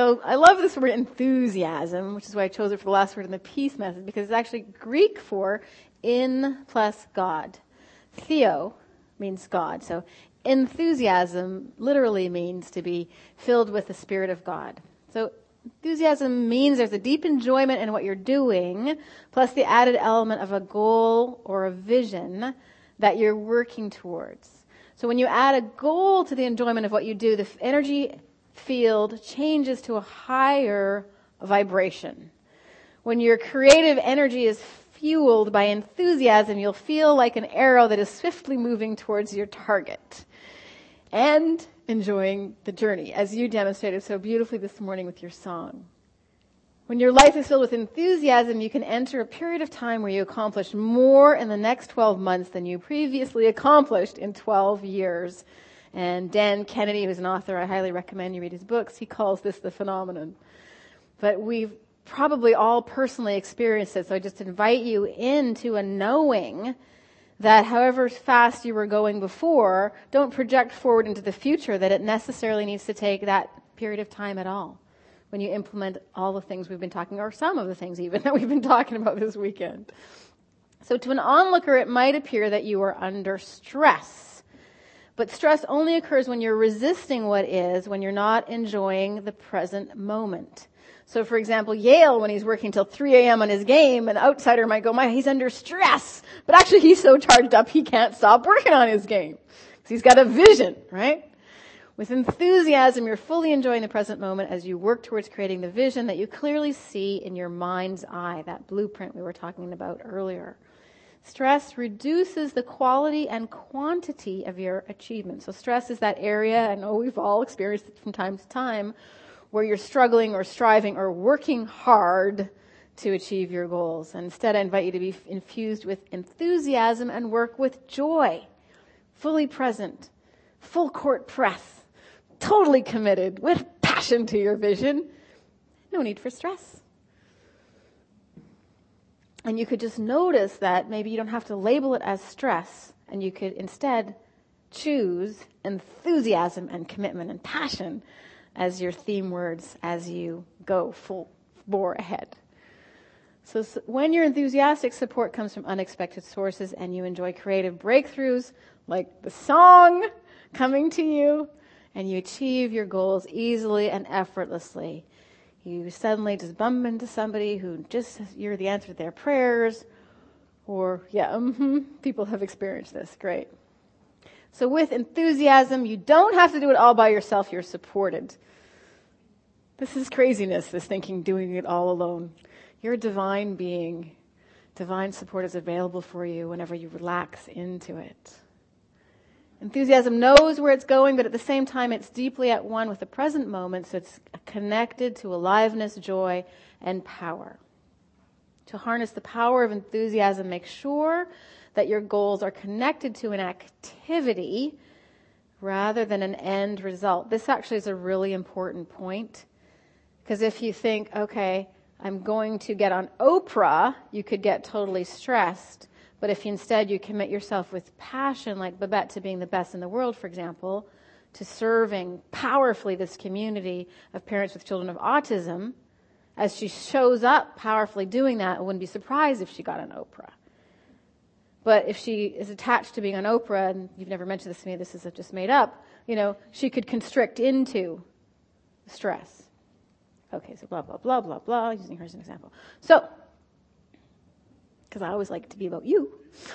So I love this word enthusiasm, which is why I chose it for the last word in the peace message, because it's actually Greek for in plus God. Theo means God. So enthusiasm literally means to be filled with the Spirit of God. So enthusiasm means there's a deep enjoyment in what you're doing, plus the added element of a goal or a vision that you're working towards. So when you add a goal to the enjoyment of what you do, the energy field changes to a higher vibration. When your creative energy is fueled by enthusiasm, you'll feel like an arrow that is swiftly moving towards your target and enjoying the journey, as you demonstrated so beautifully this morning with your song. When your life is filled with enthusiasm, you can enter a period of time where you accomplish more in the next 12 months than you previously accomplished in 12 years. And Dan Kennedy, who's an author, I highly recommend you read his books. He calls this the phenomenon. But we've probably all personally experienced it. So I just invite you into a knowing that however fast you were going before, don't project forward into the future that it necessarily needs to take that period of time at all when you implement all the things we've been talking, or some of the things even that we've been talking about this weekend. So to an onlooker, it might appear that you are under stress. But stress only occurs when you're resisting what is, when you're not enjoying the present moment. So, for example, Yale, when he's working till 3 a.m. on his game, an outsider might go, he's under stress. But actually, he's so charged up, he can't stop working on his game. Because he's got a vision, right? With enthusiasm, you're fully enjoying the present moment as you work towards creating the vision that you clearly see in your mind's eye, that blueprint we were talking about earlier. Stress reduces the quality and quantity of your achievement. So stress is that area, I know we've all experienced it from time to time, where you're struggling or striving or working hard to achieve your goals. And instead, I invite you to be infused with enthusiasm and work with joy, fully present, full court press, totally committed, with passion to your vision. No need for stress. And you could just notice that maybe you don't have to label it as stress, and you could instead choose enthusiasm and commitment and passion as your theme words as you go full bore ahead. So when you're enthusiastic, support comes from unexpected sources and you enjoy creative breakthroughs like the song coming to you, and you achieve your goals easily and effortlessly. You suddenly just bump into somebody who you're the answer to their prayers, or people have experienced this. Great. So with enthusiasm, you don't have to do it all by yourself. You're supported. This is craziness, this thinking, doing it all alone. You're a divine being. Divine support is available for you whenever you relax into it. Enthusiasm knows where it's going, but at the same time, it's deeply at one with the present moment, so it's connected to aliveness, joy, and power. To harness the power of enthusiasm, make sure that your goals are connected to an activity rather than an end result. This actually is a really important point, because if you think, okay, I'm going to get on Oprah, you could get totally stressed. But if instead you commit yourself with passion, like Babette, to being the best in the world, for example, to serving powerfully this community of parents with children of autism, as she shows up powerfully doing that, I wouldn't be surprised if she got on Oprah. But if she is attached to being on Oprah, and you've never mentioned this to me, this is just made up, she could constrict into stress. Okay, so blah, blah, blah, blah, blah, using her as an example. So, because I always like it to be about you.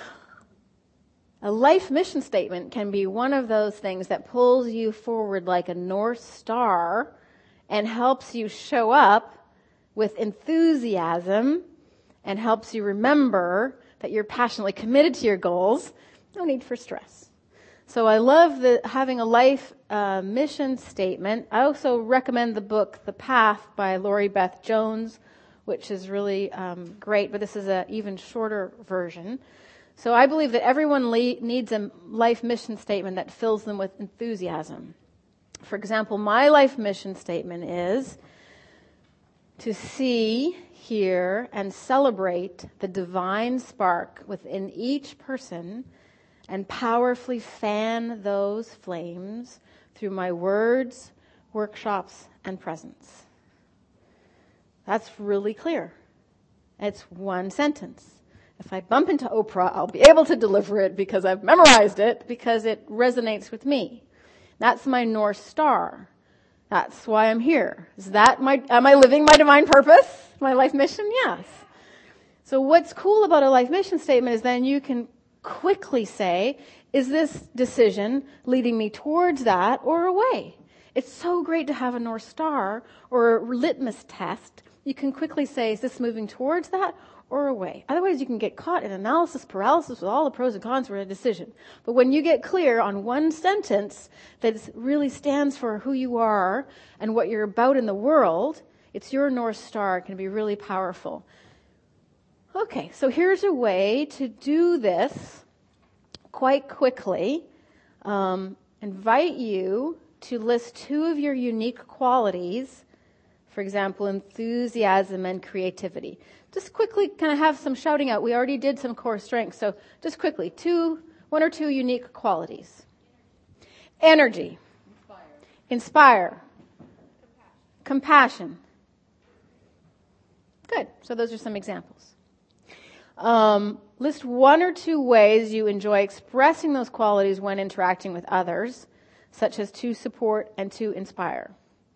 A life mission statement can be one of those things that pulls you forward like a North Star and helps you show up with enthusiasm and helps you remember that you're passionately committed to your goals. No need for stress. So I love having a life mission statement. I also recommend the book The Path by Lori Beth Jones, which is really great, but this is an even shorter version. So I believe that everyone needs a life mission statement that fills them with enthusiasm. For example, my life mission statement is to see, hear, and celebrate the divine spark within each person and powerfully fan those flames through my words, workshops, and presence. That's really clear. It's one sentence. If I bump into Oprah, I'll be able to deliver it because I've memorized it, because it resonates with me. That's my North Star. That's why I'm here. Am I living my divine purpose? My life mission? Yes. So what's cool about a life mission statement is then you can quickly say, is this decision leading me towards that or away? It's so great to have a North Star or a litmus test. You can quickly say, is this moving towards that or away? Otherwise, you can get caught in analysis paralysis with all the pros and cons for a decision. But when you get clear on one sentence that really stands for who you are and what you're about in the world, it's your North Star. It can be really powerful. Okay, so here's a way to do this quite quickly. Invite you to list 2 of your unique qualities. For example, enthusiasm and creativity. Just quickly kind of have some shouting out. We already did some core strengths, so just quickly, 1 or 2 unique qualities. Energy. Inspire. Compassion. Good. So those are some examples. List 1 or 2 ways you enjoy expressing those qualities when interacting with others, such as to support and to inspire.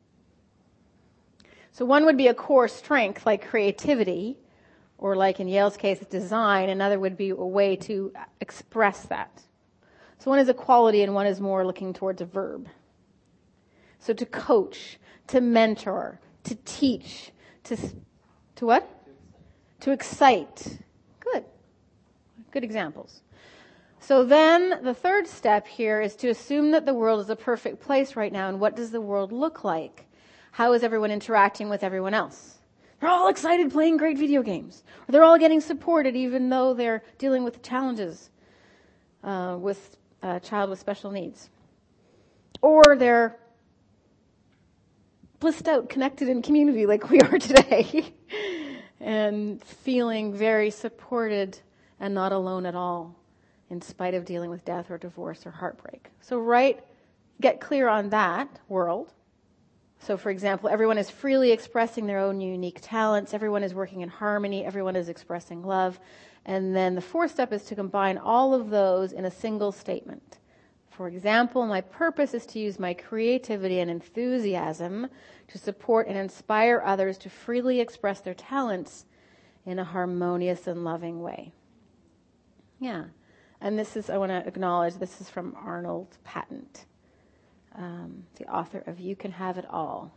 So one would be a core strength like creativity, or like in Yale's case, design. Another would be a way to express that. So one is a quality and one is more looking towards a verb. So to coach, to mentor, to teach, to what? To excite. Good examples. So then the third step here is to assume that the world is a perfect place right now. And what does the world look like? How is everyone interacting with everyone else? They're all excited playing great video games. Or they're all getting supported even though they're dealing with challenges with a child with special needs. Or they're blissed out, connected in community like we are today. And feeling very supported and not alone at all, in spite of dealing with death or divorce or heartbreak. So get clear on that world. So for example, everyone is freely expressing their own unique talents. Everyone is working in harmony. Everyone is expressing love. And then the 4th step is to combine all of those in a single statement. For example, my purpose is to use my creativity and enthusiasm to support and inspire others to freely express their talents in a harmonious and loving way. Yeah. And I want to acknowledge, this is from Arnold Patent, the author of You Can Have It All.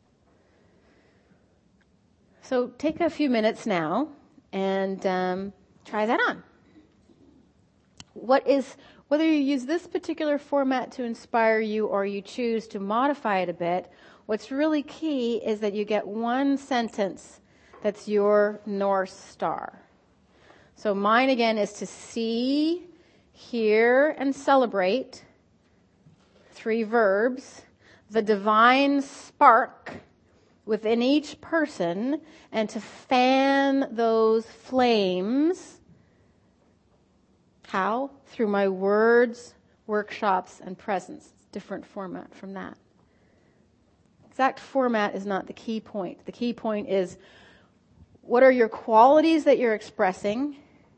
So take a few minutes now and try that on. Whether you use this particular format to inspire you or you choose to modify it a bit, what's really key is that you get one sentence that's your North Star. So mine again is to see, hear, and celebrate. 3 verbs. The divine spark within each person, and to fan those flames. How? Through my words, workshops, and presence. Different format from that. Exact format is not the key point. The key point is, what are your qualities that you're expressing?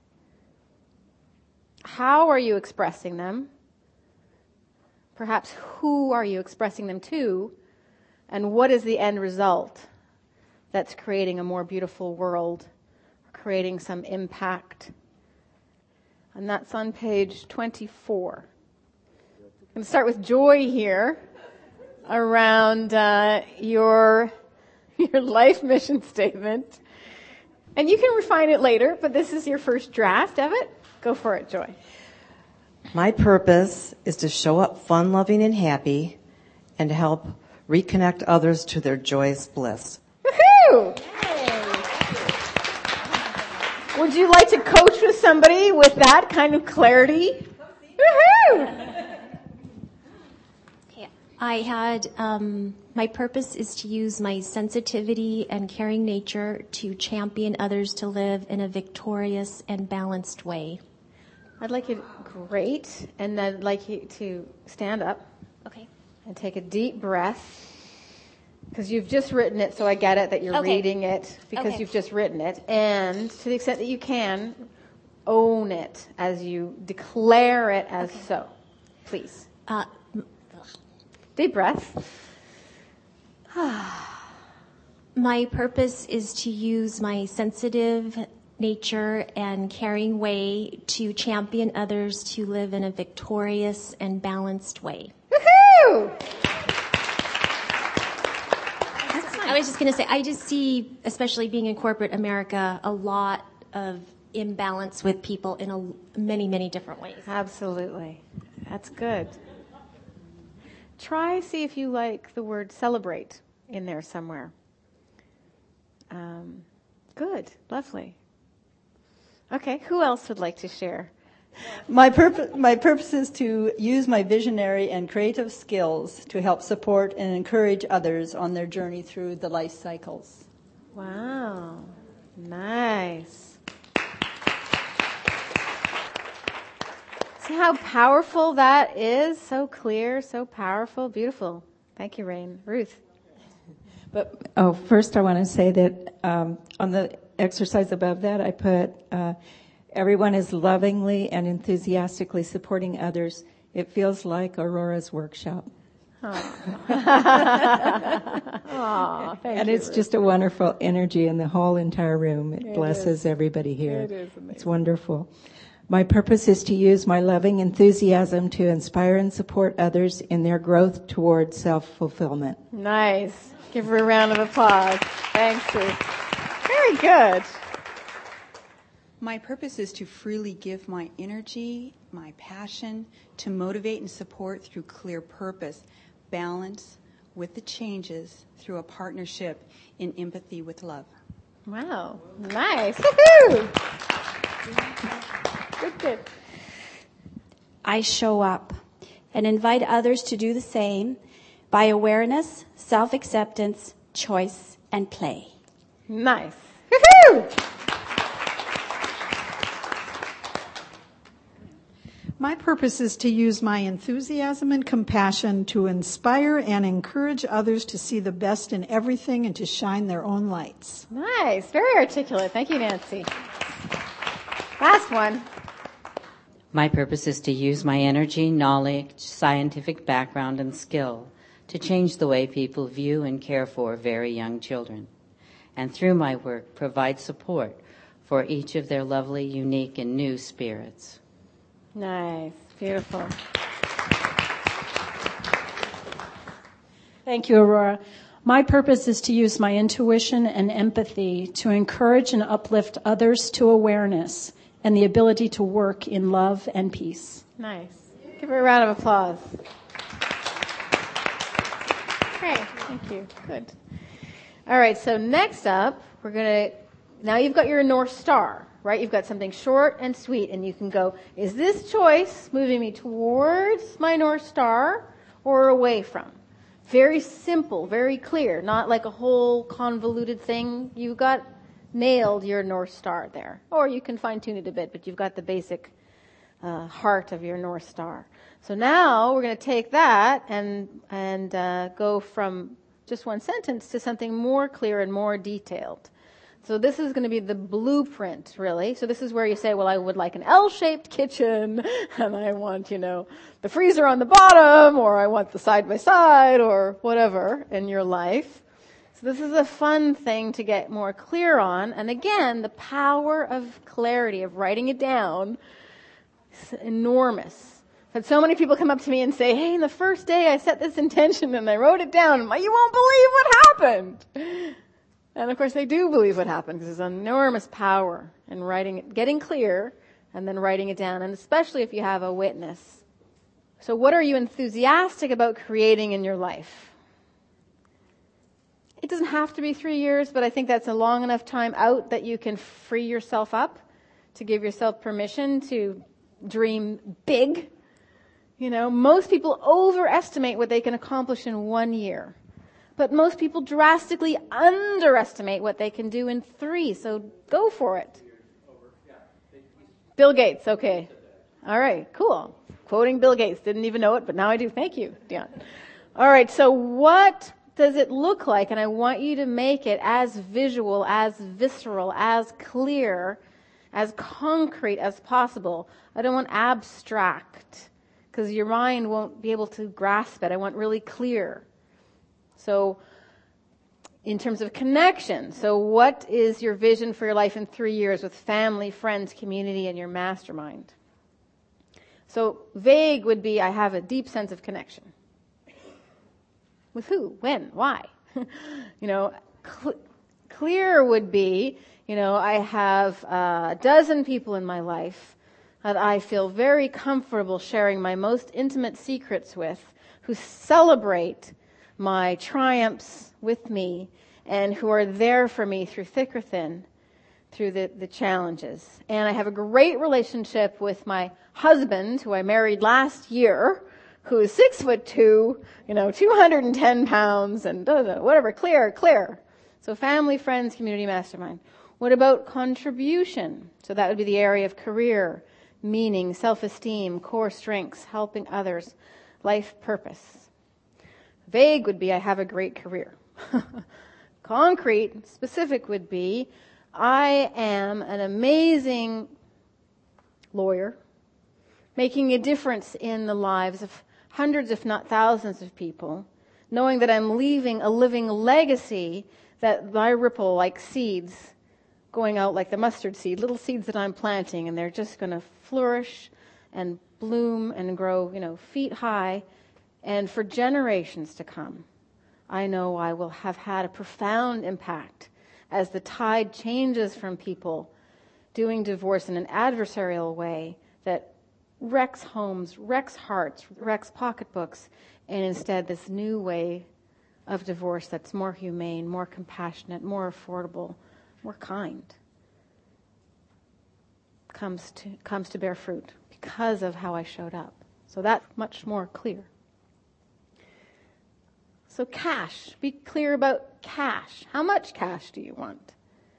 How are you expressing them? Perhaps who are you expressing them to? And what is the end result that's creating a more beautiful world, creating some impact? And that's on page 24. I'm going to start with joy here around your life mission statement. And you can refine it later, but this is your first draft of it. Go for it, Joy. My purpose is to show up fun-loving and happy and to help reconnect others to their joyous bliss. Woohoo! Would you like to coach with somebody with that kind of clarity? Woohoo! Okay. I had, my purpose is to use my sensitivity and caring nature to champion others to live in a victorious and balanced way. I'd like you to, great, and I'd like you to stand up. Okay. And take a deep breath. Because you've just written it, so I get it that you're Okay. reading it because Okay. you've just written it. And to the extent that you can, own it as you declare it as so. Please. Deep breath. My purpose is to use my sensitive nature and caring way to champion others to live in a victorious and balanced way. Woohoo! I was just going to say, I just see, especially being in corporate America, a lot of imbalance with people in many, many different ways. Absolutely. That's good. Try see if you like the word celebrate in there somewhere. Good. Lovely. Okay. Who else would like to share? My purpose is to use my visionary and creative skills to help support and encourage others on their journey through the life cycles. Wow. Nice. See how powerful that is? So clear, so powerful, beautiful. Thank you, Rain. Ruth. But first I want to say that on the exercise above that, I put everyone is lovingly and enthusiastically supporting others. It feels like Aurora's workshop. Aw, thank And you, it's Ruth. just a wonderful energy in the whole entire room. It blesses everybody here. It is amazing. It's wonderful. My purpose is to use my loving enthusiasm to inspire and support others in their growth toward self-fulfillment. Nice. Give her a round of applause. Thanks, Ruth. Very good. My purpose is to freely give my energy, my passion, to motivate and support through clear purpose, balance with the changes through a partnership in empathy with love. Wow. Nice. Woohoo! Good. I show up and invite others to do the same by awareness, self-acceptance, choice, and play. Nice. Woohoo! My purpose is to use my enthusiasm and compassion to inspire and encourage others to see the best in everything and to shine their own lights. Nice. Very articulate. Thank you, Nancy. Last one. My purpose is to use my energy, knowledge, scientific background, and skill to change the way people view and care for very young children. And through my work, provide support for each of their lovely, unique, and new spirits. Nice. Beautiful. Thank you, Aurora. My purpose is to use my intuition and empathy to encourage and uplift others to awareness and the ability to work in love and peace. Nice. Give her a round of applause. Great. Thank you. Good. All right. So next up, now you've got your North Star, right? You've got something short and sweet, and you can go, is this choice moving me towards my North Star or away from? Very simple, very clear, not like a whole convoluted thing. You got nailed your North Star there. Or you can fine tune it a bit, but you've got the basic heart of your North Star. So now we're going to take that and go from just one sentence to something more clear and more detailed. So this is going to be the blueprint, really. So this is where you say, well, I would like an L-shaped kitchen, and I want, the freezer on the bottom, or I want the side-by-side, or whatever in your life. So this is a fun thing to get more clear on. And again, the power of clarity, of writing it down, is enormous. I've had so many people come up to me and say, hey, the first day I set this intention and I wrote it down, you won't believe what happened. And of course they do believe what happened because there's enormous power in writing it, getting clear and then writing it down, and especially if you have a witness. So what are you enthusiastic about creating in your life? It doesn't have to be 3 years, but I think that's a long enough time out that you can free yourself up to give yourself permission to dream big. Most people overestimate what they can accomplish in 1 year. But most people drastically underestimate what they can do in 3. So go for it. Bill Gates. Okay. All right. Cool. Quoting Bill Gates. Didn't even know it, but now I do. Thank you, Dion. All right. So what does it look like? And I want you to make it as visual, as visceral, as clear, as concrete as possible. I don't want abstract, because your mind won't be able to grasp it. I want really clear. So, in terms of connection, so what is your vision for your life in 3 years with family, friends, community, and your mastermind? So vague would be, I have a deep sense of connection. With who? When? Why? Clear would be, I have a dozen people in my life that I feel very comfortable sharing my most intimate secrets with, who celebrate my triumphs with me and who are there for me through thick or thin, through the challenges. And I have a great relationship with my husband, who I married last year, who is 6'2", 210 pounds, and whatever, clear. So family, friends, community, mastermind. What about contribution? So that would be the area of career, meaning, self-esteem, core strengths, helping others, life purpose. Vague would be, I have a great career. Concrete, specific would be, I am an amazing lawyer, making a difference in the lives of hundreds, if not thousands of people, knowing that I'm leaving a living legacy, that I ripple like seeds going out like the mustard seed, little seeds that I'm planting, and they're just going to flourish and bloom and grow, feet high, and for generations to come. I know I will have had a profound impact as the tide changes from people doing divorce in an adversarial way that wrecks homes, wrecks hearts, wrecks pocketbooks, and instead this new way of divorce that's more humane, more compassionate, more affordable, more kind comes to bear fruit because of how I showed up. So that's much more clear. So cash, be clear about cash. How much cash do you want?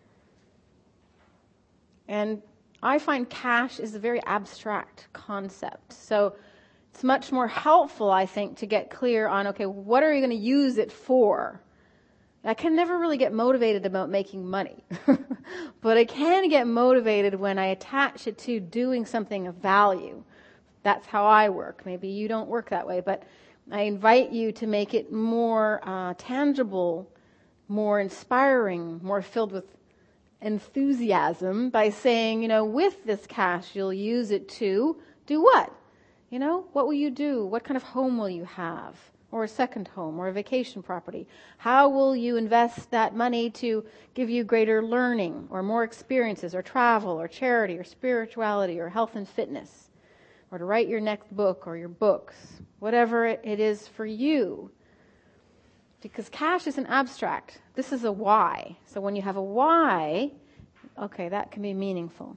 And I find cash is a very abstract concept. So it's much more helpful, I think, to get clear on, okay, what are you going to use it for? I can never really get motivated about making money. But I can get motivated when I attach it to doing something of value. That's how I work. Maybe you don't work that way, but I invite you to make it more tangible, more inspiring, more filled with enthusiasm by saying, with this cash, you'll use it to do what? What will you do? What kind of home will you have? Or a second home, or a vacation property? How will you invest that money to give you greater learning, or more experiences, or travel, or charity, or spirituality, or health and fitness? Or to write your next book, or your books? Whatever it is for you. Because cash isn't abstract. This is a why. So when you have a why, okay, that can be meaningful.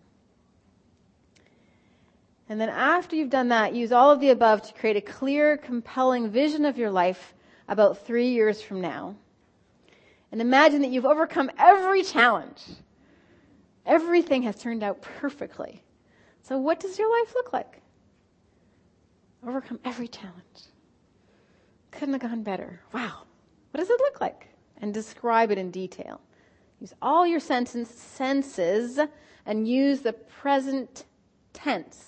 And then after you've done that, use all of the above to create a clear, compelling vision of your life about 3 years from now. And imagine that you've overcome every challenge. Everything has turned out perfectly. So what does your life look like? Overcome every challenge. Couldn't have gone better. Wow. What does it look like? And describe it in detail. Use all your senses and use the present tense.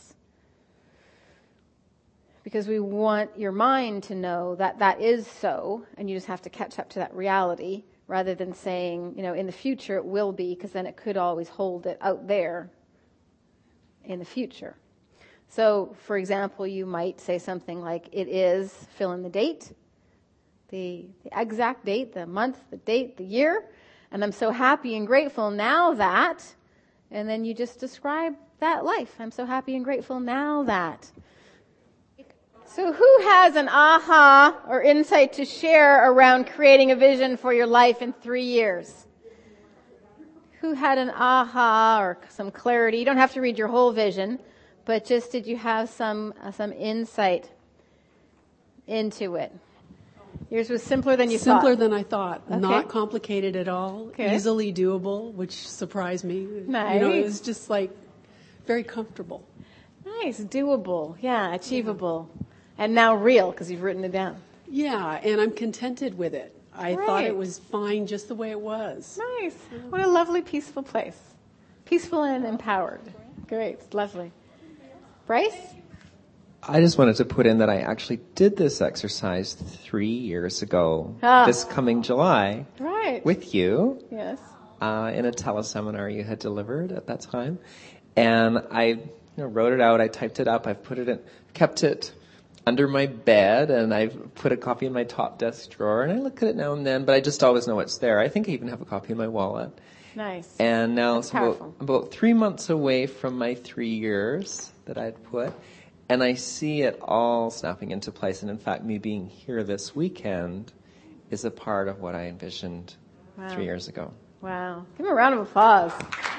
Because we want your mind to know that that is so, and you just have to catch up to that reality, rather than saying, in the future it will be, because then it could always hold it out there in the future. So, for example, you might say something like, it is, fill in the date, the exact date, the month, the date, the year, and I'm so happy and grateful now that, and then you just describe that life. I'm so happy and grateful now that. So who has an aha or insight to share around creating a vision for your life in 3 years? Who had an aha or some clarity? You don't have to read your whole vision, but just did you have some insight into it? Yours was simpler than you thought. Simpler than I thought. Okay. Not complicated at all. Okay. Easily doable, which surprised me. Nice. It was just very comfortable. Nice. Doable. Yeah. Achievable. And now real, because you've written it down. Yeah, and I'm contented with it. I thought it was fine just the way it was. Nice. What a lovely, peaceful place. Peaceful and empowered. Great. Lovely. Bryce? I just wanted to put in that I actually did this exercise 3 years ago, this coming July, right, with you. Yes. In a teleseminar you had delivered at that time. And I wrote it out, I typed it up, I've put it in, kept it under my bed, and I've put a copy in my top desk drawer, and I look at it now and then, but I just always know it's there. I think I even have a copy in my wallet. Nice. And now it's about 3 months away from my 3 years that I'd put, and I see it all snapping into place. And in fact, me being here this weekend is a part of what I envisioned 3 years ago. Wow. Give him a round of applause.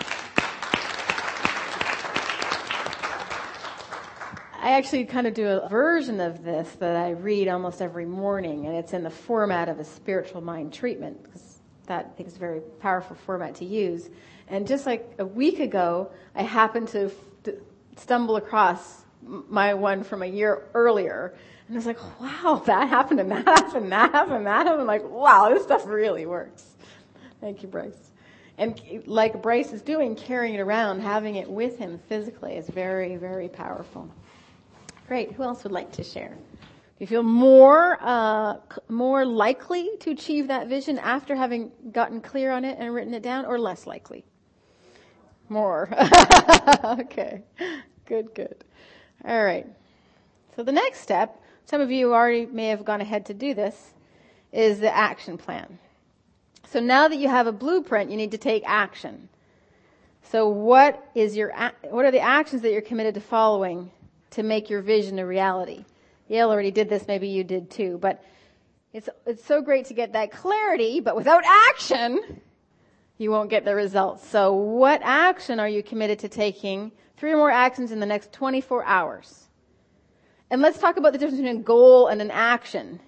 I actually kind of do a version of this that I read almost every morning, and it's in the format of a spiritual mind treatment, because that I think is a very powerful format to use. And just like a week ago, I happened to stumble across my one from a year earlier, and I was like, wow, that happened, and that happened, that happened, that happened. I'm like, wow, this stuff really works. Thank you, Bryce. And like Bryce is doing, carrying it around, having it with him physically is very, very powerful. Great. Who else would like to share? Do you feel more likely to achieve that vision after having gotten clear on it and written it down, or less likely? More. Okay. Good. All right. So the next step, some of you already may have gone ahead to do this, is the action plan. So now that you have a blueprint, you need to take action. So what are the actions that you're committed to following to make your vision a reality? Yale already did this, maybe you did too, but it's so great to get that clarity, but without action, you won't get the results. So what action are you committed to taking? 3 or more actions in the next 24 hours. And let's talk about the difference between a goal and an action,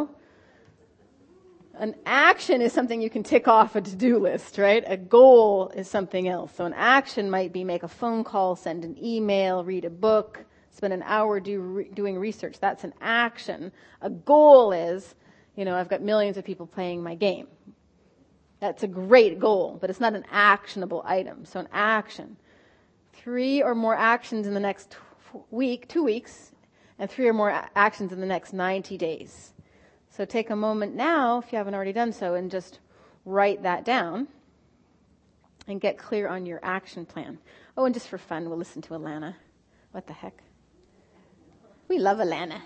An action is something you can tick off a to-do list, right? A goal is something else. So an action might be make a phone call, send an email, read a book, spend an hour doing research. That's an action. A goal is, I've got millions of people playing my game. That's a great goal, but it's not an actionable item. So an action. 3 or more actions in the next 2 weeks, and 3 or more actions in the next 90 days. So take a moment now, if you haven't already done so, and just write that down and get clear on your action plan. Oh, and just for fun, we'll listen to Alana. What the heck? We love Alana.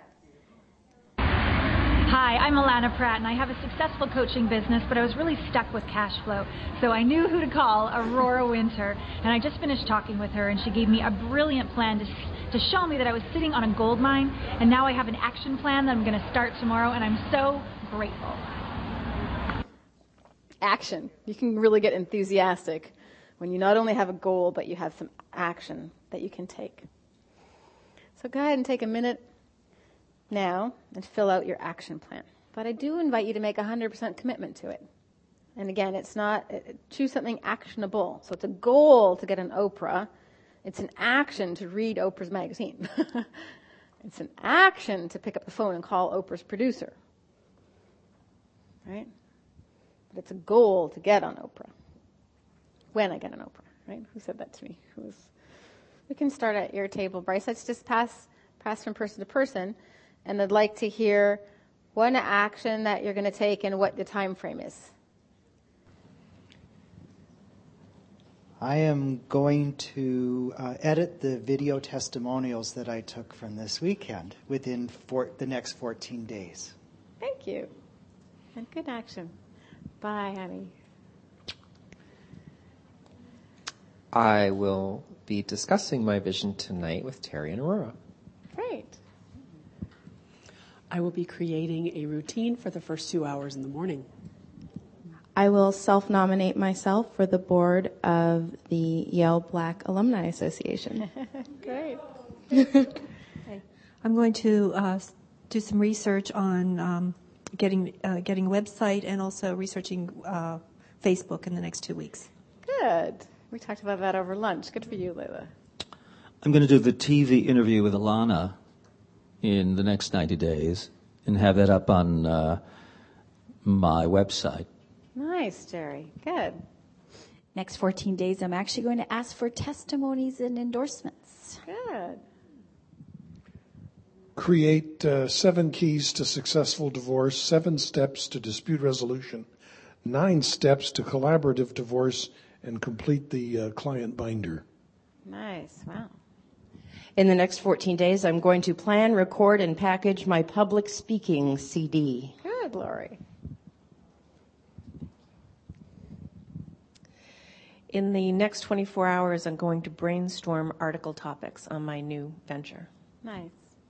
Hi, I'm Alana Pratt, and I have a successful coaching business, but I was really stuck with cash flow. So I knew who to call, Aurora Winter, and I just finished talking with her, and she gave me a brilliant plan to show me that I was sitting on a gold mine, and now I have an action plan that I'm going to start tomorrow, and I'm so grateful. Action. You can really get enthusiastic when you not only have a goal, but you have some action that you can take. So go ahead and take a minute now and fill out your action plan. But I do invite you to make 100% commitment to it. And again, choose something actionable. So it's a goal to get an Oprah. It's an action to read Oprah's magazine. It's an action to pick up the phone and call Oprah's producer. Right? But it's a goal to get on Oprah. When I get on Oprah, right? Who said that to me? We can start at your table, Bryce. Let's just pass from person to person. And I'd like to hear one action that you're going to take and what the time frame is. I am going to edit the video testimonials that I took from this weekend within the next 14 days. Thank you. And good action. Bye, honey. I will be discussing my vision tonight with Terry and Aurora. Great. I will be creating a routine for the first 2 hours in the morning. I will self-nominate myself for the board of the Yale Black Alumni Association. Great. I'm going to do some research on getting a website and also researching Facebook in the next 2 weeks. Good. We talked about that over lunch. Good for you, Layla. I'm going to do the TV interview with Alana in the next 90 days and have that up on my website. Nice, Jerry. Good. Next 14 days, I'm actually going to ask for testimonies and endorsements. Good. Create 7 keys to successful divorce, 7 steps to dispute resolution, 9 steps to collaborative divorce, and complete the client binder. Nice. Wow. In the next 14 days, I'm going to plan, record, and package my public speaking CD. Good, Lori. In the next 24 hours, I'm going to brainstorm article topics on my new venture. Nice.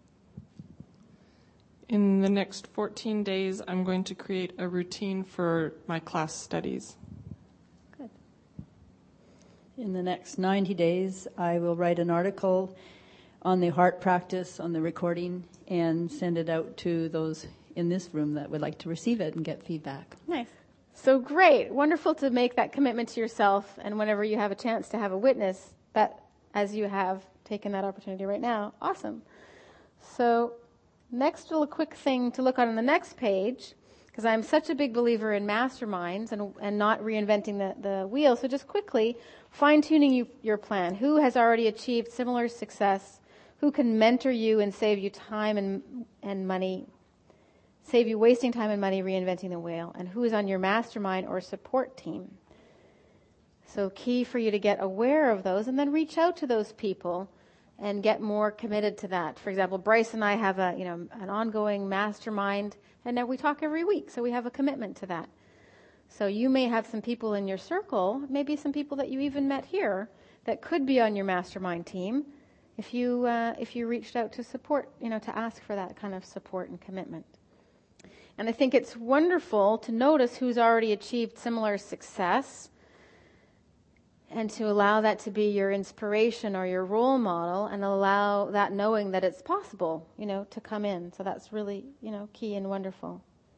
In the next 14 days, I'm going to create a routine for my class studies. Good. In the next 90 days, I will write an article on the heart practice, on the recording, and send it out to those in this room that would like to receive it and get feedback. Nice. So great. Wonderful to make that commitment to yourself, and whenever you have a chance to have a witness, that as you have taken that opportunity right now, awesome. So next little quick thing to look on the next page, because I'm such a big believer in masterminds and not reinventing the wheel. So just quickly, fine-tuning your plan. Who has already achieved similar success? Who can mentor you and save you time and money, save you wasting time and money reinventing the wheel? And who is on your mastermind or support team? So key for you to get aware of those and then reach out to those people and get more committed to that. For example, Bryce and I have an ongoing mastermind, and now we talk every week, so we have a commitment to that. So you may have some people in your circle, maybe some people that you even met here, that could be on your mastermind team if you reached out to support, to ask for that kind of support and commitment. And I think it's wonderful to notice who's already achieved similar success and to allow that to be your inspiration or your role model and allow that knowing that it's possible, to come in. So that's really, key and wonderful.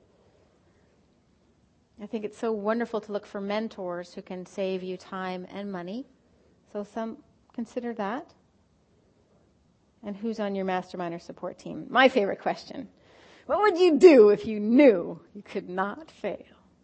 I think it's so wonderful to look for mentors who can save you time and money. So some consider that. And who's on your mastermind or support team? My favorite question. What would you do if you knew you could not fail?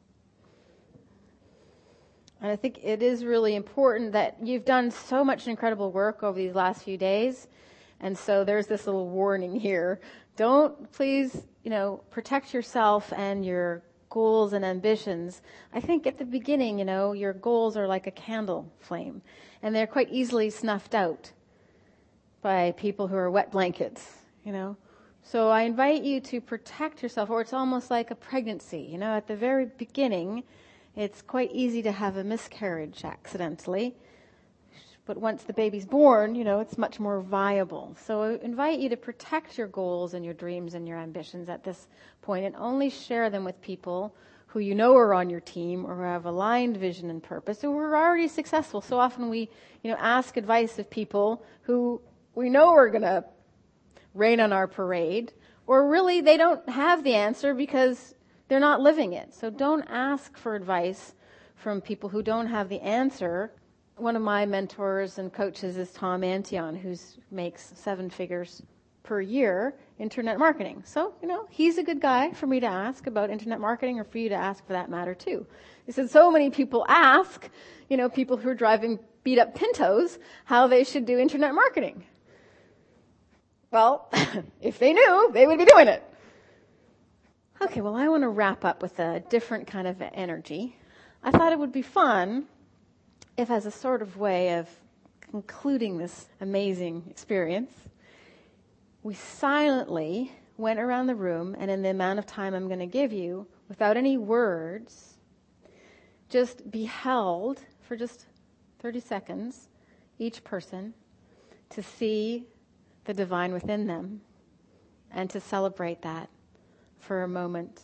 And I think it is really important that you've done so much incredible work over these last few days. And so there's this little warning here. Don't please, protect yourself and your goals and ambitions. I think at the beginning, your goals are like a candle flame. And they're quite easily snuffed out by people who are wet blankets, So I invite you to protect yourself, or it's almost like a pregnancy. At the very beginning, it's quite easy to have a miscarriage accidentally. But once the baby's born, it's much more viable. So I invite you to protect your goals and your dreams and your ambitions at this point and only share them with people who are on your team or who have aligned vision and purpose or who are already successful. So often we, ask advice of people who we know are going to rain on our parade, or really they don't have the answer because they're not living it. So don't ask for advice from people who don't have the answer. One of my mentors and coaches is Tom Antion, who makes 7 figures per year internet marketing. So, he's a good guy for me to ask about internet marketing, or for you to ask for that matter too. He said so many people ask, people who are driving beat up Pintos, how they should do internet marketing. Well, if they knew, they would be doing it. Okay, well, I want to wrap up with a different kind of energy. I thought it would be fun if, as a sort of way of concluding this amazing experience, we silently went around the room, and in the amount of time I'm going to give you, without any words, just be held for just 30 seconds, each person, to see the divine within them and to celebrate that for a moment.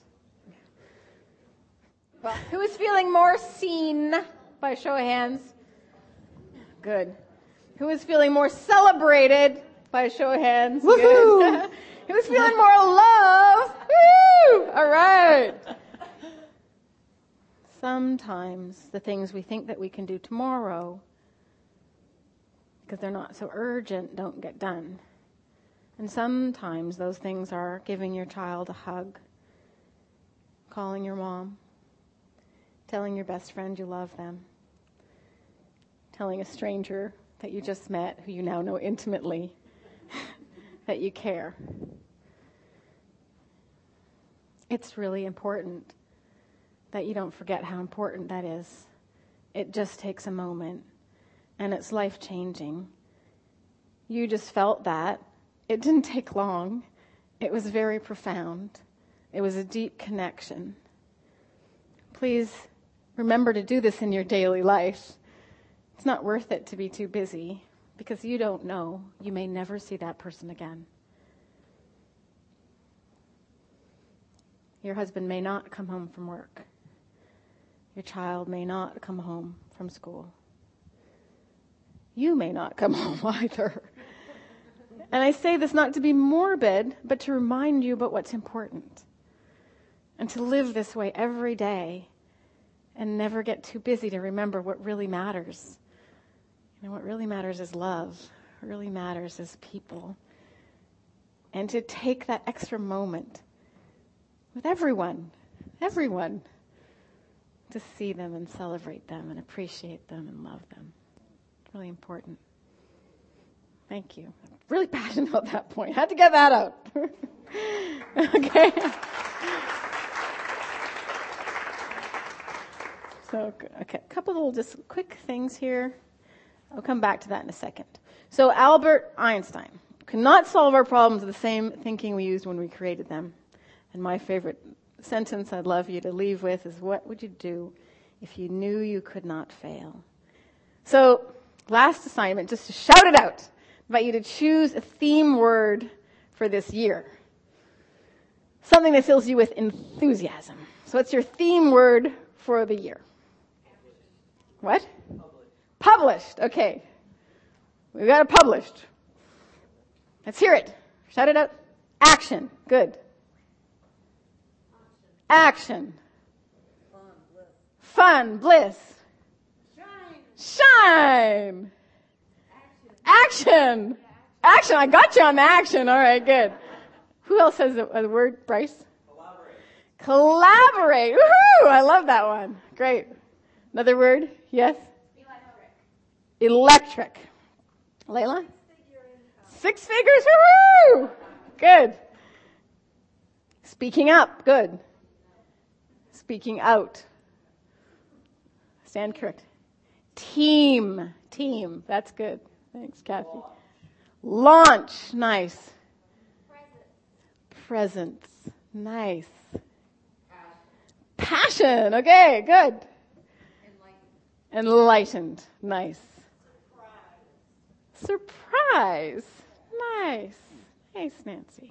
Well, who is feeling more seen by a show of hands? Good. Who is feeling more celebrated by a show of hands? Good. Who's feeling more love? Woo! All right. Sometimes the things we think that we can do tomorrow, because they're not so urgent, don't get done. And sometimes those things are giving your child a hug, calling your mom, telling your best friend you love them, telling a stranger that you just met, who you now know intimately, that you care. It's really important that you don't forget how important that is. It just takes a moment, and it's life-changing. You just felt that. It didn't take long. It was very profound. It was a deep connection. Please remember to do this in your daily life. It's not worth it to be too busy, because you don't know. You may never see that person again. Your husband may not come home from work. Your child may not come home from school. You may not come home either. And I say this not to be morbid, but to remind you about what's important. And to live this way every day and never get too busy to remember what really matters. You know, what really matters is love. What really matters is people. And to take that extra moment with everyone, to see them and celebrate them and appreciate them and love them. It's really important. Thank you. I'm really passionate about that point. Had to get that out. Okay. So, okay, a couple little just quick things here. I'll come back to that in a second. So Albert Einstein could not solve our problems with the same thinking we used when we created them. And my favorite sentence I'd love you to leave with is, what would you do if you knew you could not fail? So, last assignment, just to shout it out. I invite you to choose a theme word for this year. Something that fills you with enthusiasm. So what's your theme word for the year? What? Published. Okay. We've got it published. Let's hear it. Shout it out. Action. Good. Action. Fun, bliss. Shine. Action. Action. I got you on the action. All right, good. Who else has a word, Bryce? Collaborate. Woohoo! I love that one. Great. Another word? Yes? Electric. Layla? 6 figures. Woohoo! Good. Speaking up. Good. Speaking out. Stand correct. Team. That's good. Thanks, Kathy. Launch. Nice. Presence. Nice. Passion. Okay, good. Enlightened. Nice. Surprise. Nice. Nice, Nancy.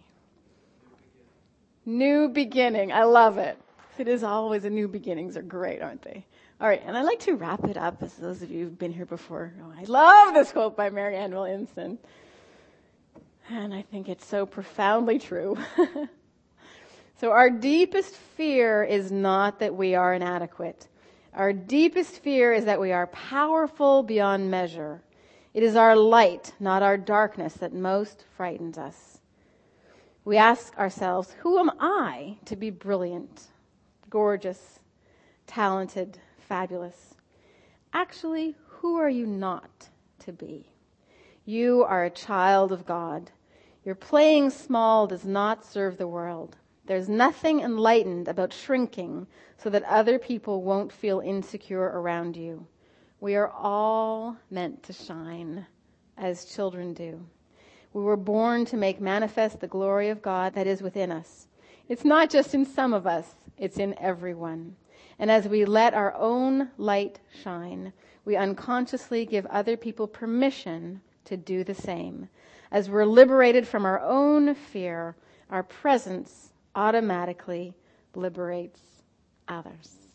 New beginning. I love it. It is always a new beginnings are great, aren't they? All right, and I like to wrap it up, as those of you who've been here before. Oh, I love this quote by Marianne Williamson. And I think it's so profoundly true. So our deepest fear is not that we are inadequate. Our deepest fear is that we are powerful beyond measure. It is our light, not our darkness, that most frightens us. We ask ourselves, who am I to be brilliant, gorgeous, talented, fabulous? Actually, who are you not to be? You are a child of God. Your playing small does not serve the world. There's nothing enlightened about shrinking so that other people won't feel insecure around you. We are all meant to shine as children do. We were born to make manifest the glory of God that is within us. It's not just in some of us, it's in everyone. And as we let our own light shine, we unconsciously give other people permission to do the same. As we're liberated from our own fear, our presence automatically liberates others.